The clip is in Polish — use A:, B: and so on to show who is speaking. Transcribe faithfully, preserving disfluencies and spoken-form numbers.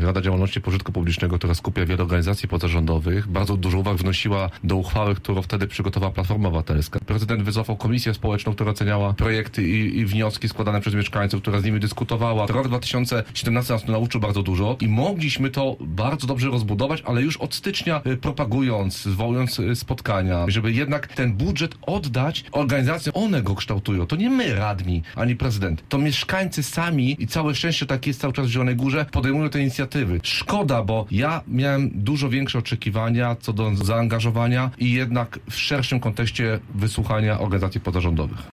A: Rada Działalności Pożytku Publicznego, która skupia wiele organizacji pozarządowych, bardzo dużo uwag wnosiła do uchwały, którą wtedy przygotowała Platforma Obywatelska. Prezydent wycofał komisję społeczną, która oceniała projekty i, i wnioski składane przez mieszkańców, która z nimi dyskutowała. Rok dwa tysiące siedemnasty nas tu nauczył bardzo dużo i mogliśmy to bardzo dobrze rozbudować, ale już od stycznia propagując, zwołując spotkania, żeby jednak ten budżet oddać organizacjom. One go kształtują. To nie my, radni, ani prezydent. To mieszkańcy sami i całe szczęście tak jest cały czas w Zielonej Górze, podejmują te inicjatywy. Szkoda, bo ja miałem dużo większe oczekiwania co do zaangażowania i jednak w szerszym kontekście wysłuchania organizacji pozarządowych.